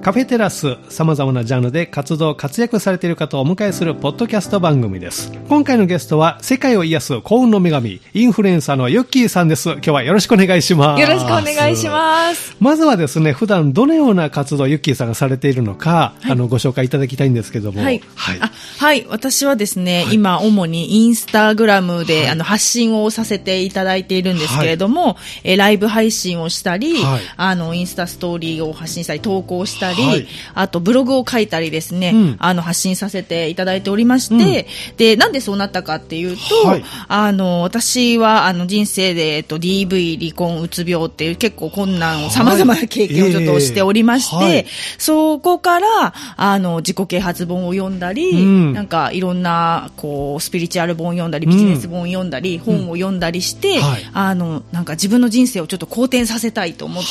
カフェテラス、様々なジャンルで活動活躍されている方をお迎えするポッドキャスト番組です。今回のゲストは世界を癒す幸運の女神、インフルエンサーのユッキーさんです。今日はよろしくお願いします。 よろしくお願いします。 まずはですね、普段どのような活動をユッキーさんがされているのか、ご紹介いただきたいんですけども。 はい。はい。私はですね、今主にインスタグラムで、発信をさせていただいているんですけれども、ライブ配信をしたり、インスタストーリーを発信したり、投稿したり、あとブログを書いたりですね、発信させていただいておりまして、で、なんでそうなったかっていうと、私は人生で、DV、離婚、うつ病っていう結構困難を様々な経験をちょっとしておりまして、そこから自己啓発本を読んだり、なんかいろんなこうスピリチュアル本を読んだり、ビジネス本を読んだり、本を読んだりして、なんか自分の人生をちょっと好転させたいと思って、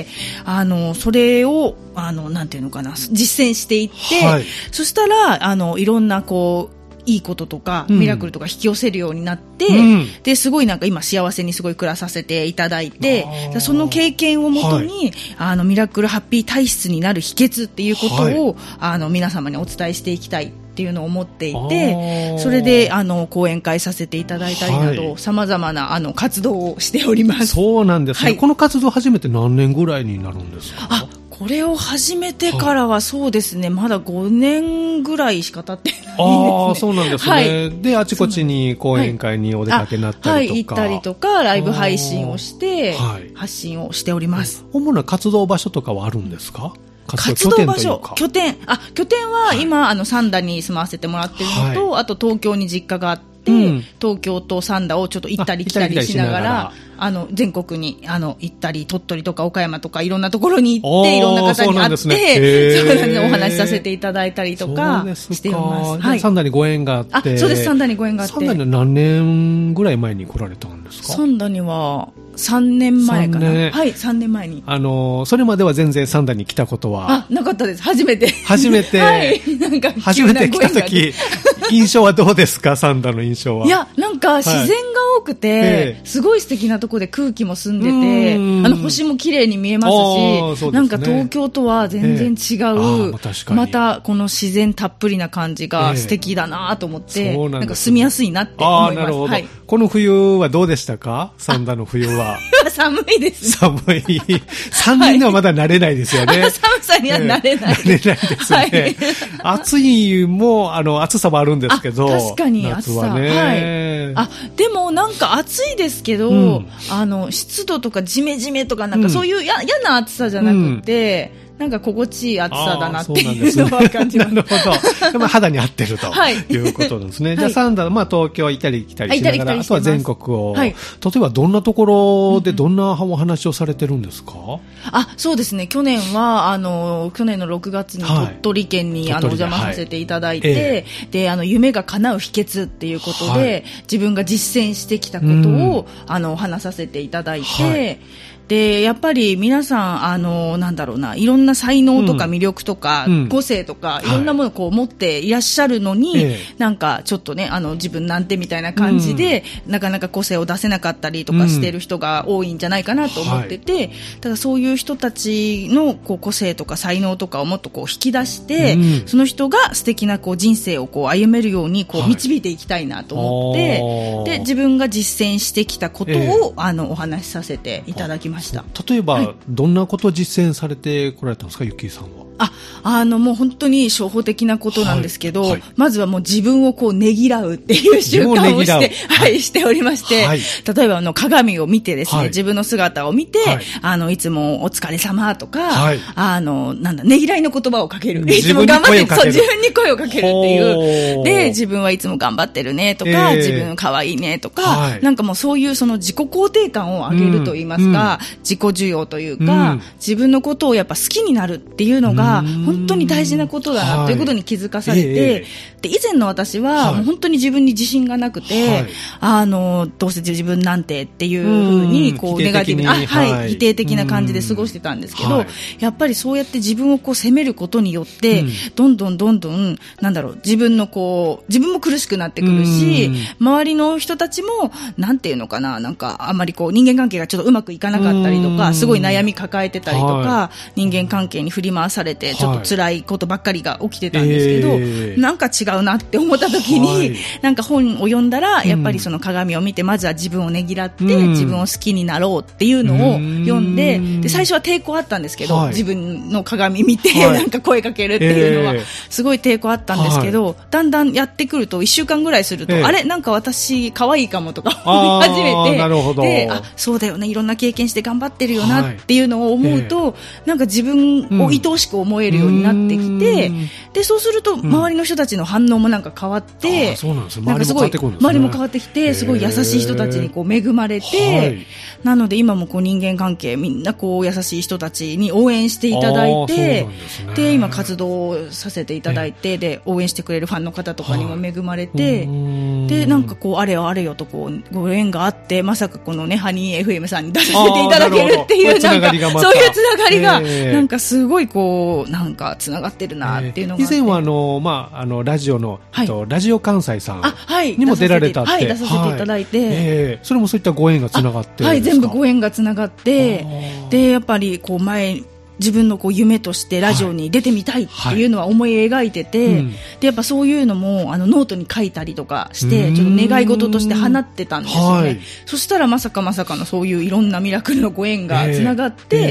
それをなんていうのかな、実践していって、そしたらいろんなこういいこととかミラクルとか引き寄せるようになって、ですごいなんか今幸せにすごい暮らさせていただいて、その経験をもとに、ミラクルハッピー体質になる秘訣っていうことを、皆様にお伝えしていきたいっていうのを思っていて、それで講演会させていただいたりなど、様々な活動をしております。 そうなんですね。この活動始めて何年ぐらいになるんですか？ これを始めてからはそうですね、まだ5年ぐらいしか経ってないですね。 そうなんですね。で、あちこちに講演会にお出かけになったりとか。 行ったりとか、ライブ配信をして、発信をしております。 主な活動場所とかはあるんですか？ 活動場所、拠点は今、三田に住まわせてもらってるのと、あと東京に実家があって、東京と三田をちょっと行ったり来たりしながら、全国に行ったり、鳥取とか岡山とかいろんなところに行って、いろんな方に会って、そうなんですね、お話しさせていただいたりとかしております。 三田にご縁があって。 そうです、三田にご縁があって。 三田に何年ぐらい前に来られたんですか？ 三田には3年前かな。3年前に。 それまでは全然三田に来たことはなかったです。初めて。 なんか初めて来た時、印象はどうですか？三田の印象は。 いや、なんか自然が多くて、すごい素敵なとこで空気も澄んでて、星も綺麗に見えますし、なんか東京とは全然違う、またこの自然たっぷりな感じが素敵だなと思って、なんか住みやすいなって思います。 なるほど。この冬はどうでしたか？三田の冬は。 寒いですね。 寒い。3年ではまだ慣れないですよね。 寒さには慣れない。 慣れないですね。暑いも、暑さもあるんですけど。 確かに暑さ。でもなんか暑いですけど、湿度とかジメジメとかなんかそういう嫌な暑さじゃなくて、なんか心地いい暑さだなっていうのは感じます。 なるほど。でも肌に合ってるということですね。じゃあ三田、東京行ったり来たりしながら、あとは全国を。例えばどんなところでどんなお話をされてるんですか？ そうですね。去年の6月に鳥取県にお邪魔させていただいて、で、夢が叶う秘訣っていうことで、自分が実践してきたことを、お話させていただいて、で、やっぱり皆さん、なんだろうな、いろんな才能とか魅力とか、個性とか、いろんなものをこう持っていらっしゃるのに、なんかちょっとね、自分なんてみたいな感じで、なかなか個性を出せなかったりとかしている人が多いんじゃないかなと思ってて、ただそういう人たちのこう個性とか才能とかをもっとこう引き出して、その人が素敵なこう人生をこう歩めるようにこう導いていきたいなと思って、で、自分が実践してきたことを、お話しさせていただきました。 例えば、どんなことを実践されてこられたんですか、ゆきさんは。 もう本当に初歩的なことなんですけど、まずはもう自分をこうねぎらうっていう習慣をして、しておりまして、例えば鏡を見てですね、自分の姿を見て、いつもお疲れ様とか、ねぎらいの言葉をかける。いつも頑張ってる。そう、自分に声をかけるっていう。で、自分はいつも頑張ってるねとか、自分可愛いねとか、なんかもうそういうその自己肯定感を上げると言いますか、自己需要というか、自分のことをやっぱ好きになるっていうのが、本当に大事なことだなということに気づかされて、で、以前の私はもう本当に自分に自信がなくて、どうせ自分なんてっていうふうに、こう、ネガティブに、否定的な感じで過ごしてたんですけど、やっぱりそうやって自分をこう責めることによって、どんどん、なんだろう、自分も苦しくなってくるし、周りの人たちも、なんていうのかな、なんか、あんまりこう、人間関係がちょっとうまくいかなかったりとか、すごい悩み抱えてたりとか、人間関係に振り回されれて、ちょっと辛いことばっかりが起きてたんですけど、なんか違うなって思った時に、なんか本を読んだら、やっぱりその鏡を見て、まずは自分をねぎらって、自分を好きになろうっていうのを読んで、で、最初は抵抗あったんですけど、自分の鏡見て、なんか声かけるっていうのは、すごい抵抗あったんですけど、だんだんやってくると、1週間ぐらいすると、あれなんか私、可愛いかもとか思い始めて、 なるほど。 で、そうだよね、いろんな経験して頑張ってるよなっていうのを思うと、なんか自分を愛おしく思えるようになってきて、で、そうすると、周りの人たちの反応もなんか変わって、 そうなんですね。周りも変わってくるんですね。 周りも変わってきて、すごい優しい人たちにこう恵まれて、なので今もこう人間関係、みんなこう優しい人たちに応援していただいて、で、今活動をさせていただいて、で、応援してくれるファンの方とかにも恵まれて、で、なんかこう、あれよあれよとこう、ご縁があって、まさかこのね、ハニー FM さんに出させていただけるっていう、なんか、そういうつながりが、なんかすごいこう、なんかつながってるなっていうのが。 以前はラジオの、ラジオ関西さんにも出られたって。 はい、出させていただいて。 それもそういったご縁がつながって。 はい、全部ご縁がつながって、で、やっぱりこう自分のこう夢としてラジオに出てみたいっていうのは思い描いてて、でやっぱそういうのもノートに書いたりとかしてちょっと願い事として放ってたんですよね。そしたらまさかのそういういろんなミラクルのご縁がつながって、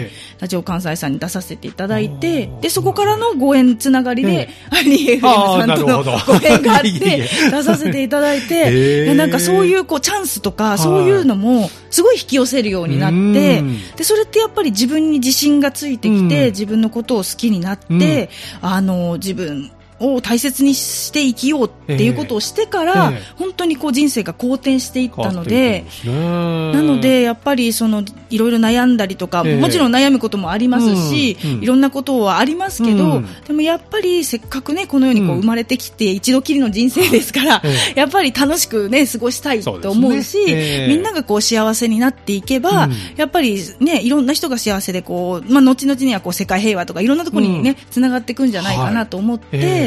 ラジオ関西さんに出させていただいて、でそこからのご縁つながりでハニー FM さんとのご縁があって出させていただいて、なんかそういうこうチャンスとかそういうのもすごい引き寄せるようになって、でそれってやっぱり自分に自信がついてきて、自分のことを好きになって、自分を大切にして生きようっていうことをしてから、本当にこう人生が好転していったので、なのでやっぱりいろいろ悩んだりとか、もちろん悩むこともありますし、いろんなことはありますけど、でもやっぱりせっかくねこの世にこう生まれてきて一度きりの人生ですから、やっぱり楽しくね過ごしたいと思うし、みんながこう幸せになっていけば、やっぱりねいろんな人が幸せでこう、後々にはこう世界平和とかいろんなところにねつながっていくんじゃないかなと思って。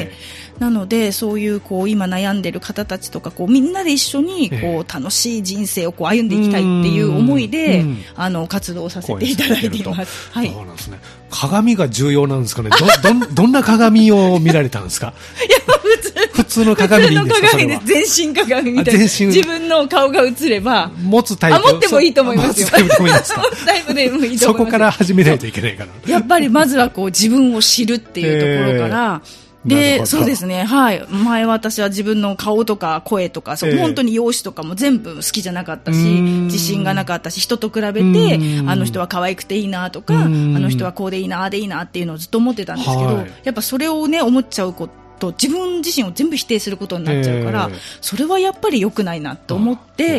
なのでそういうこう今悩んでる方たちとかこうみんなで一緒にこう楽しい人生をこう歩んでいきたいっていう思いで活動させていただいています。はい。そうなんですね。 鏡が重要なんですかね。どんな鏡を見られたんですか。 いや普通の鏡でいいんですか。それは全身鏡みたいな。自分の顔が映れば持つタイプ。 持ってもいいと思いますよ。 持つタイプでもいいですか。 持つタイプでもいいと思います。 そこから始めないといけないから。 やっぱりまずはこう自分を知るっていうところから。で、そうですね。はい。前私は自分の顔とか声とか、本当に容姿とかも全部好きじゃなかったし、自信がなかったし、人と比べて、あの人は可愛くていいなとか、あの人はこうでいいな、でいいなっていうのをずっと思ってたんですけど、やっぱそれをね、思っちゃうこと自分自身を全部否定することになっちゃうから、それはやっぱり良くないなと思って、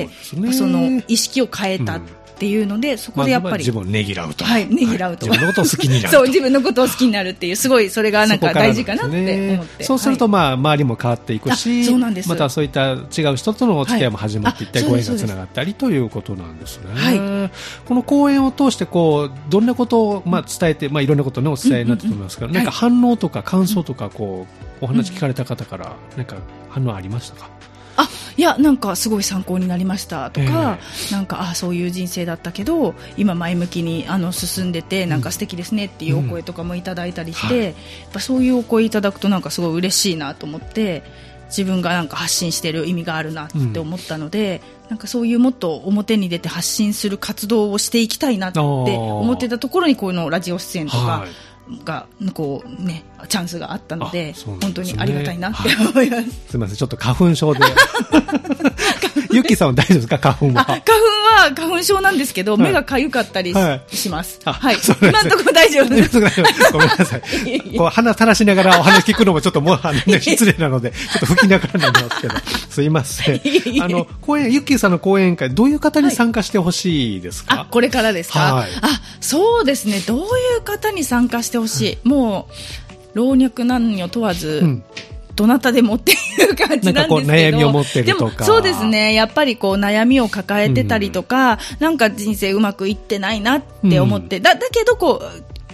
その意識を変えた。っていうので、そこでやっぱり、 自分をねぎらうと。 はい、ねぎらうと。 自分のことを好きになる。 そう、自分のことを好きになるっていう、すごい、それがなんか大事かなって思って。 そうすると、周りも変わっていくし、 そうなんです。 またそういった違う人とのお付き合いも始まっていったり、ご縁がつながったりということなんですね。はい。この講演を通して、どんなことを伝えて、いろんなことをお伝えになってと思いますけど、なんか反応とか感想とか、お話聞かれた方から、なんか反応ありましたか？ いや、なんかすごい参考になりましたとか、なんかそういう人生だったけど今前向きに進んでてなんか素敵ですねっていうお声とかもいただいたりして、やっぱそういうお声いただくとなんかすごい嬉しいなと思って、自分がなんか発信してる意味があるなって思ったので、なんかそういうもっと表に出て発信する活動をしていきたいなって思ってたところにこのラジオ出演とかがチャンスがあったので、本当にありがたいなって思います。 すみません、ちょっと花粉症でゆきさんは大丈夫ですか？花粉は。 花粉症なんですけど、目がかゆかったりします。はい。今のところ大丈夫です。 ごめんなさい。鼻垂らしながらお話聞くのもちょっともう失礼なので、ちょっと吹きながらになりますけど、すいません。ゆきさんの講演会、どういう方に参加してほしいですか？ これからですか？そうですね。どういう方に参加してほしい？もう、老若男女問わず、どなたでもっていう感じなんですけど、 悩みを持ってるとか、 でもそうですね、やっぱり悩みを抱えてたりとか、なんか人生うまくいってないなって思って、だけど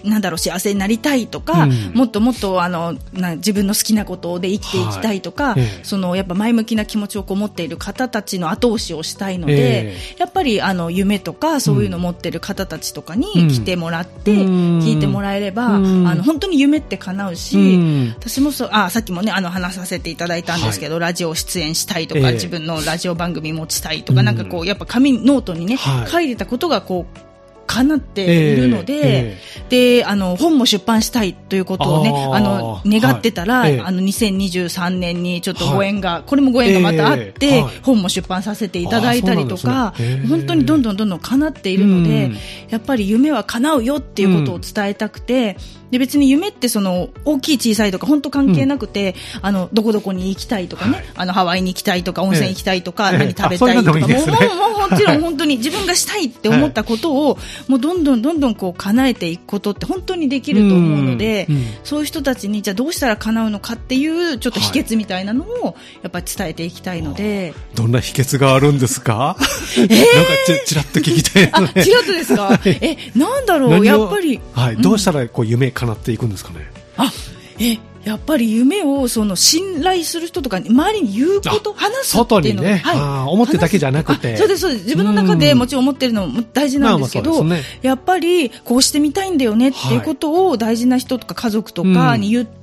幸せになりたいとか、もっともっと自分の好きなことで生きていきたいとか、やっぱ前向きな気持ちを持っている方たちの後押しをしたいので、やっぱり夢とかそういうのを持っている方たちとかに来てもらって、聞いてもらえれば、本当に夢って叶うし、私もさっきもね話させていただいたんですけど、ラジオ出演したいとか、自分のラジオ番組持ちたいとか、なんかやっぱノートにね、書いてたことが叶っているので、で本も出版したいということをね、願ってたら、2023年にちょっとご縁が、これもご縁がまたあって、本も出版させていただいたりとか、本当にどんどん叶っているので、やっぱり夢は叶うよっていうことを伝えたくて、で別に夢って大きい小さいとか本当関係なくて、どこどこに行きたいとかね、ハワイに行きたいとか温泉行きたいとか、何食べたいとか、もちろん本当に自分がしたいって思ったことをもうどんどん叶えていくことって本当にできると思うので、そういう人たちにじゃあどうしたら叶うのかっていうちょっと秘訣みたいなのをやっぱり伝えていきたいので。 どんな秘訣があるんですか？なんかちらっと聞きたいので。 ちらっとですか？なんだろう、やっぱり、 どうしたら夢叶っていくんですかね？ やっぱり夢を信頼する人とかに周りに言うこと、話すっていうの、 外にね、思ってだけじゃなくて、 そうです自分の中でもちろん思ってるのも大事なんですけど、やっぱりこうしてみたいんだよねっていうことを大事な人とか家族とかに言って、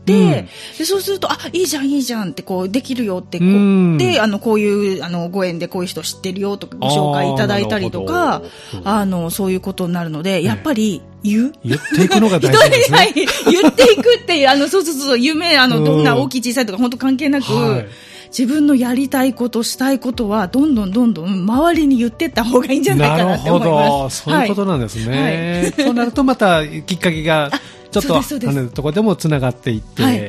でそうするといいじゃんってできるよってでこういうご縁でこういう人知ってるよとかご紹介いただいたりとか、そういうことになるので、やっぱり言っていくのが大事ですね。 言っていくってそう夢どんな大きい小さいとか本当関係なく、自分のやりたいことしたいことはどんどん周りに言っていった方がいいんじゃないかなって思います。 なるほど、そういうことなんですね。そうなるとまたきっかけがちょっととこでもつながっていって、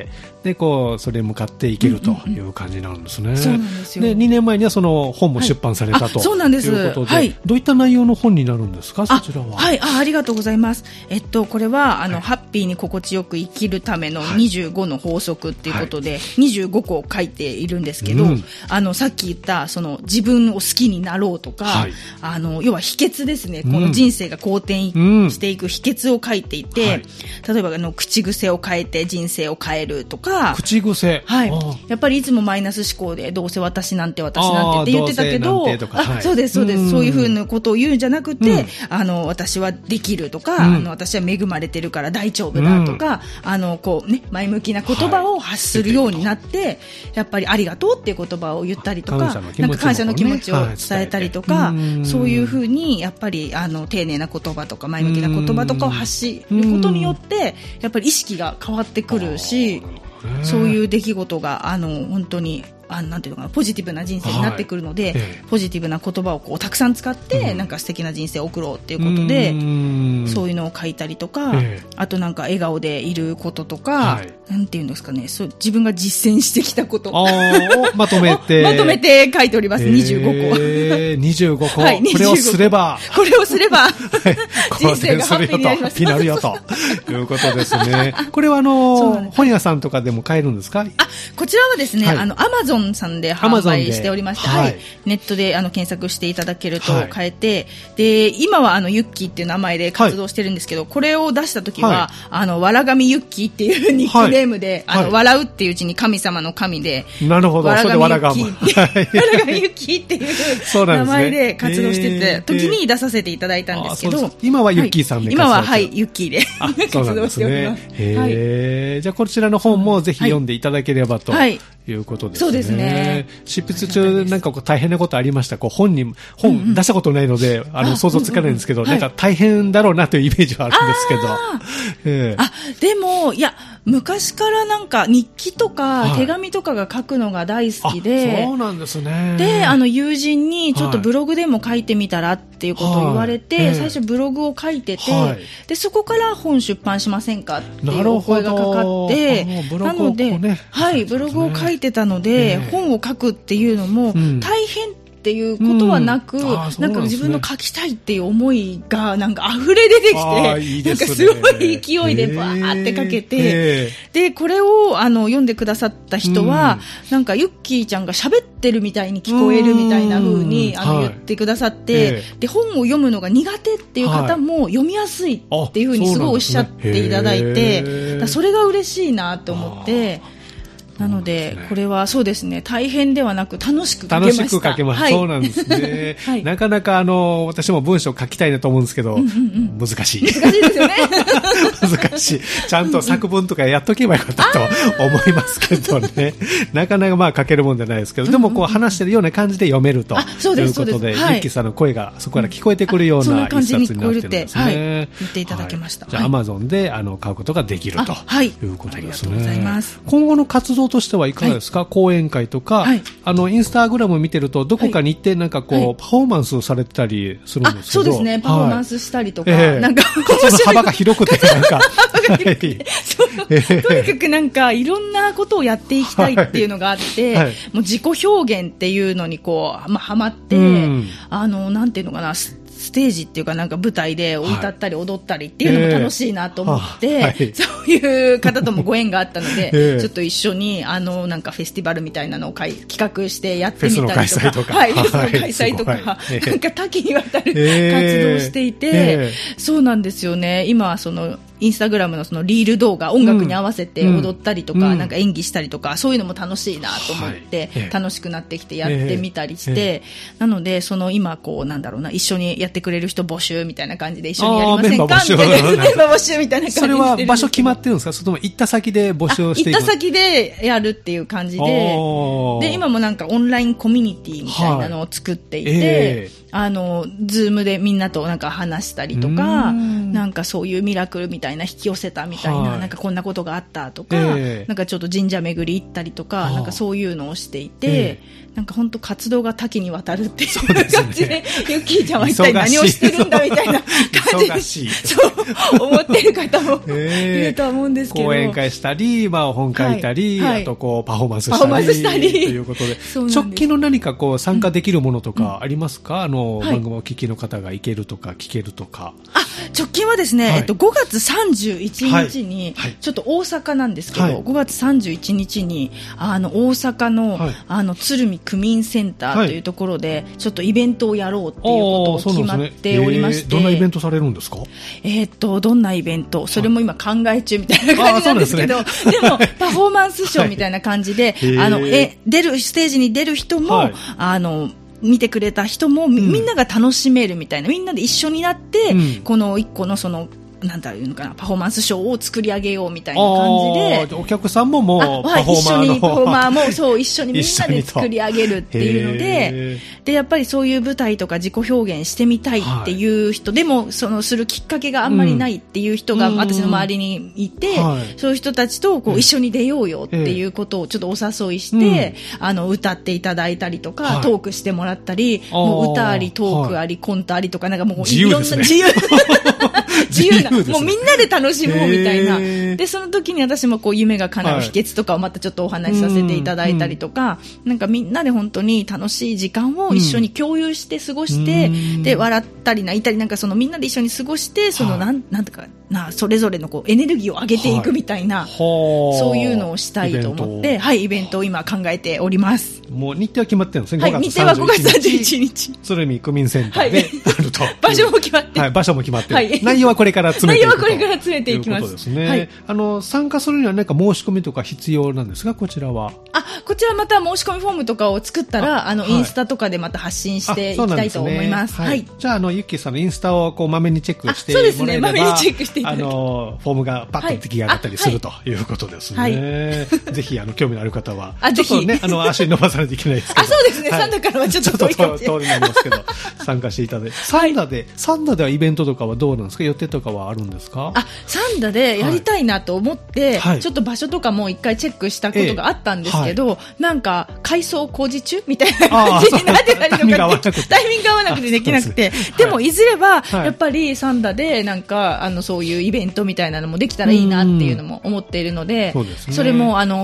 でそれに向かっていけるという感じなんですね。 そうなんですよ。 で2年前にはその本も出版されたとそうなんです。 いうことで、どういった内容の本になるんですか、そちらは？ ありがとうございます。これはハッピーに心地よく生きるための25の法則っていうことで、25個書いているんですけど、さっき言った自分を好きになろうとか、要は秘訣ですね。この人生が好転していく秘訣を書いていて、例えば口癖を変えて人生を変えるとか、 口癖、 やっぱりいつもマイナス思考でどうせ私なんてって言ってたけど、そうですそういうふうなことを言うんじゃなくて、私はできるとか、私は恵まれてるから大丈夫だとか、前向きな言葉を発するようになって、やっぱりありがとうっていう言葉を言ったりとか、感謝の気持ちを伝えたりとか、そういうふうにやっぱり丁寧な言葉とか前向きな言葉とかを発しることによって、やっぱり意識が変わってくるし、そういう出来事が本当になんていうのかな、ポジティブな人生になってくるので、ポジティブな言葉をたくさん使って、なんか素敵な人生を送ろうっていうことで、そういうのを書いたりとか、あとなんか笑顔でいることとか、なんていうんですかね、自分が実践してきたことをまとめて書いております。25個。 25個。これをすれば人生がハッピーになります。 なるよということですね。これは本屋さんとかでも買えるんですか？ こちらはですね、Amazonさんで販売しておりまして、ネットで検索していただけると買えて、で今はユッキーっていう名前で活動してるんですけど、これを出した時はわらがみユッキーっていうニックネームで、笑うっていううちに神様の神で、 なるほど、それでわらがみユッキーっていう名前で活動してて時に出させていただいたんですけど、 今はユッキーさんで活動今はユッキーで活動しております。 じゃあこちらの本もぜひ読んでいただければということですね。 そうですね。 執筆中なんか大変なことありました？本出したことないので想像つかないんですけど、なんか大変だろうなというイメージはあるんですけど。 でもいや、昔からなんか日記とか手紙とかが書くのが大好きで、 そうなんですね。 で友人にちょっとブログでも書いてみたらっていうことを言われて、最初ブログを書いてて、でそこから本出版しませんかっていうお声がかかって、なのでブログを書いてたので、本を書くっていうのも大変っていうことはなく、なんか自分の書きたいっていう思いがなんか溢れ出てきて、 いいですね、 なんかすごい勢いでバーって書けて、で、これを読んでくださった人は、なんかユッキーちゃんが喋ってるみたいに聞こえるみたいな風に言ってくださって、で、本を読むのが苦手っていう方も読みやすいっていう風にすごいおっしゃっていただいて、それが嬉しいなと思って、なので、これはそうですね、大変ではなく楽しく書けました。 楽しく書けます。そうなんですね。なかなか私も文章書きたいなと思うんですけど、難しい。 難しいですよね。 難しい。ちゃんと作文とかやっとけばよかったと思いますけどね。なかなかまあ書けるもんじゃないですけど、でもこう話してるような感じで読めるということで、ゆっきーさんの声がそこから聞こえてくるような一冊になってるんですね。 言っていただきました。 じゃあ Amazon で買うことができるということですね。 ありがとうございます。 今後の活動としてはいかがですか？講演会とか、インスタグラム見てるとどこかに行ってなんかこう、パフォーマンスされてたりするんですけど。 そうですね、パフォーマンスしたりとか、なんか幅が広くてなんかとにかくなんかいろんなことをやっていきたいっていうのがあって、もう自己表現っていうのにこうハマって、なんていうのかな、ステージっていうかなんか舞台で歌ったり踊ったりっていうのも楽しいなと思って、そういう方ともご縁があったので、ちょっと一緒になんかフェスティバルみたいなのを企画してやってみたりとか、フェスの開催とか、なんか多岐にわたる活動をしていて、そうなんですよね。今そのインスタグラムのそのリール動画、音楽に合わせて踊ったりとか、なんか演技したりとか、そういうのも楽しいなと思って、楽しくなってきてやってみたりして、なので、その今こうなんだろうな、一緒にやってくれる人募集みたいな感じで一緒にやりませんかみたいな、メンバー募集みたいな感じで。 それは場所決まってるんですか？それとも行った先で募集をしていく？ 行った先でやるっていう感じで、で、今もなんかオンラインコミュニティみたいなのを作っていて、ズームでみんなとなんか話したりとか、なんかそういうミラクルみたいな引き寄せたみたいな、なんかこんなことがあったとか、なんかちょっと神社巡り行ったりとか、なんかそういうのをしていて、なんか本当活動が多岐にわたるっていう感じで、ゆっきーちゃんは一体何をしてるんだみたいな感じで、そう思ってる方もいると思うんですけど、 講演会したり、本書いたり、あとこうパフォーマンスしたりということで、直近の何かこう参加できるものとかありますか？番組をお聞きの方が行けるとか聞けるとか。 直近はですね、5月31日に、ちょっと大阪なんですけど、5月31日に大阪の鶴見区民センターというところで、ちょっとイベントをやろうっていうことを決まっておりまして、 どんなイベントされるんですか？ どんなイベント、それも今考え中みたいな感じなんですけど、でもパフォーマンスショーみたいな感じで、ステージに出る人も、見てくれた人も、みんなが楽しめるみたいな、みんなで一緒になって、この一個のそのなんだろうのかな、パフォーマンスショーを作り上げようみたいな感じで、 お客さんももうパフォーマーの一緒にパフォーマーもそう一緒にみんなで作り上げるっていうので、やっぱりそういう舞台とか自己表現してみたいっていう人、でもそのするきっかけがあんまりないっていう人が私の周りにいて、そういう人たちとこう一緒に出ようよっていうことをちょっとお誘いして、歌っていただいたりとか、トークしてもらったり、もう歌ありトークありコントありとか、なんかもういろんな自由な、もうみんなで楽しもうみたいな。で、その時に私もこう夢が叶う秘訣とかをまたちょっとお話しさせていただいたりとか、なんかみんなで本当に楽しい時間を一緒に共有して過ごして、で、笑ったり泣いたり、なんかそのみんなで一緒に過ごして、そのなんとかな、それぞれのこうエネルギーを上げていくみたいな、そういうのをしたいと思って、イベントを今考えております。 もう日程は決まってるんですね。 日程は5月31日。 鶴見区民センターであると。 場所も決まって。 場所も決まってる。内容はこれから詰めていくと。 内容はこれから詰めていきます。 ということですね。参加するには何か申し込みとか必要なんですが、こちらは。 こちらまた申し込みフォームとかを作ったら、インスタとかでまた発信していきたいと思います。 じゃあ、ゆっきーさんのインスタをこうまめにチェックしてもらえれば、 そうですね、まめにチェックしていただきフォームがパッと出来上がったりするということですね。ぜひ、興味のある方は、ちょっとね、足伸ばさないといけないですけど。 そうですね、サンダからはちょっと遠いかもしれない。 遠いになりますけど、参加していただいて。サンダではイベントとかはどうなんですか？予定とかはあるんですか？ サンダでやりたいなと思って、ちょっと場所とかも一回チェックしたことがあったんですけど、なんか、改装工事中みたいな感じになってたりとか、タイミング合わなくてできなくて、でもいずれは、やっぱりサンダでなんか、そういうイベントみたいなのもできたらいいなっていうのも思っているので、それも、企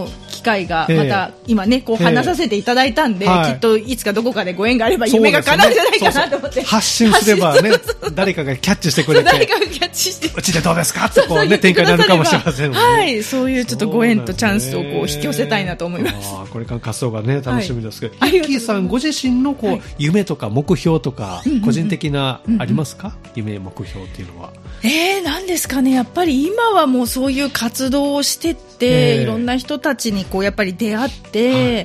会がまた今ねこう話させていただいたんで、きっといつかどこかでご縁があれば夢が叶うんじゃないかなと思って、 発信すればね誰かがキャッチしてくれて誰かがキャッチしてうちでどうですかってこうね展開になるかもしれませんもんね。 はい、そういうちょっとご縁とチャンスをこう引き寄せたいなと思います。 これから活動がね楽しみですけど、ゆっきーさんご自身のこう夢とか目標とか個人的なありますか？夢目標っていうのは。 なんですかね、やっぱり今はもうそういう活動をしてって、いろんな人たちにこうやっぱり出会って、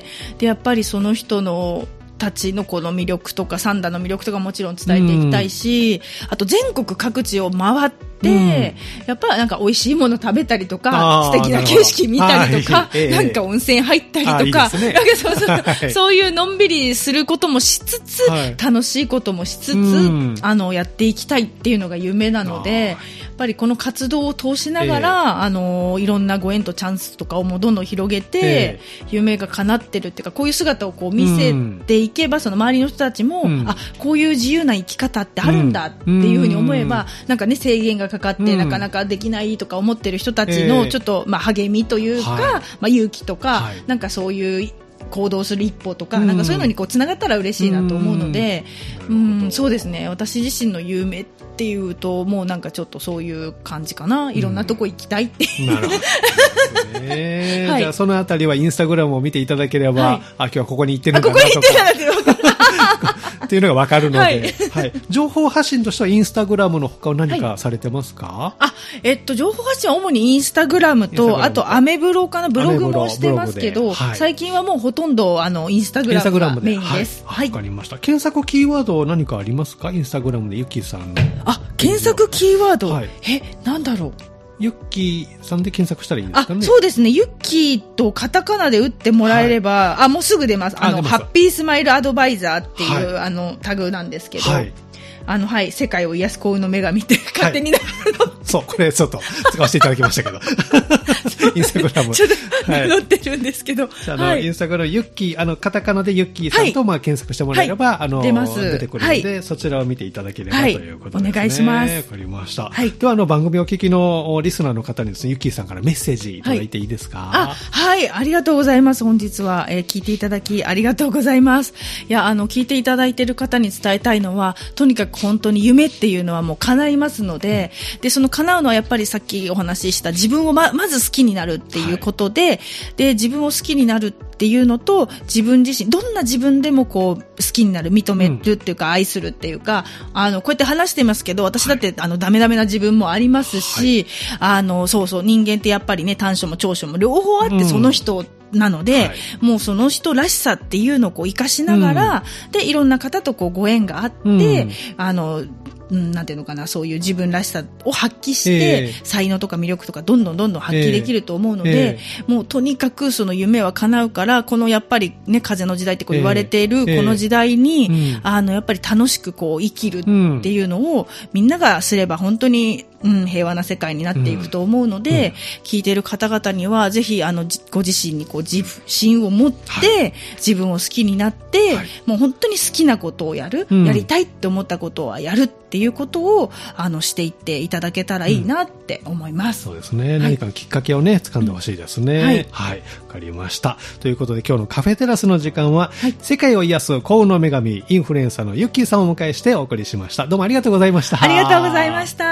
でやっぱりその人のたちのこの魅力とかサンダの魅力とかもちろん伝えていきたいし、あと全国各地を回ってやっぱなんか美味しいもの食べたりとか素敵な景色見たりとか、なんか温泉入ったりとか、なんかそういうのんびりすることもしつつ、楽しいこともしつつやっていきたいっていうのが夢なので、やっぱりこの活動を通しながらいろんなご縁とチャンスとかをもうどんどん広げて、夢が叶ってるっていうか、こういう姿をこう見せていけば、その周りの人たちもこういう自由な生き方ってあるんだっていうふうに思えば、なんかね制限がかかってなかなかできないとか思ってる人たちのちょっと励みというか、勇気とか、なんかそういう行動する一歩とか、なんかそういうのにこうつながったら嬉しいなと思うので、そうですね、私自身の夢っていうともうなんかちょっとそういう感じかな。いろんなとこ行きたいっていう、なるほどですね。じゃあそのあたりはインスタグラムを見ていただければ、今日はここに行ってるんだなとかっていうのが分かるので、情報発信としてはインスタグラムの他は何かされてますか？ 情報発信は主にインスタグラムと、あとアメブロかな、ブログもしてますけど、最近はもうほとんどインスタグラムがメインです。 わかりました。検索キーワード何かありますか？インスタグラムでゆっきーさんの。 検索キーワード、なんだろう。 ゆっきーさんで検索したらいいんですかね？ そうですね。ゆっきーとカタカナで打ってもらえれば、もうすぐ出ます。ハッピースマイルアドバイザーっていう、タグなんですけど、世界を癒す幸運の女神って勝手になるの。 そう、これちょっと使わせていただきましたけど。インスタグラム。 ちょっと載ってるんですけど。 インスタグラム、ゆっきー、カタカナでゆっきーさんと検索してもらえれば、出てくるので、そちらを見ていただければということですね。 お願いします。 わかりました。では、番組を聞きのリスナーの方にですね、ゆっきーさんからメッセージいただいていいですか？ ありがとうございます。本日は、聞いていただきありがとうございます。いや、聞いていただいている方に伝えたいのは、とにかく本当に夢っていうのはもう叶いますので、で、その叶うのはやっぱりさっきお話しした自分をまず好きになるっていうことで、で、自分を好きになるっていうのと、自分自身、どんな自分でもこう、好きになる、認めるっていうか、愛するっていうか、こうやって話してますけど、私だって、ダメな自分もありますし、そうそう、人間ってやっぱりね、短所も長所も両方あって、その人、なので、もうその人らしさっていうのをこう活かしながら、で、いろんな方とこうご縁があって、なんていうのかな、そういう自分らしさを発揮して、才能とか魅力とかどんどん発揮できると思うので、もうとにかくその夢は叶うから、このやっぱりね、風の時代ってこう言われているこの時代に、やっぱり楽しくこう生きるっていうのをみんながすれば本当に平和な世界になっていくと思うので、聞いている方々にはぜひご自身にこう自信を持って、自分を好きになって、もう本当に好きなことをやる、やりたいって思ったことはやるっていうことをしていっていただけたらいいなって思います。 そうですね。何かのきっかけをね掴んでほしいですね。わかりました。ということで今日のカフェテラスの時間は、世界を癒す幸運の女神インフルエンサーのゆっきーさんをお迎えしてお送りしました。どうもありがとうございました。 ありがとうございました。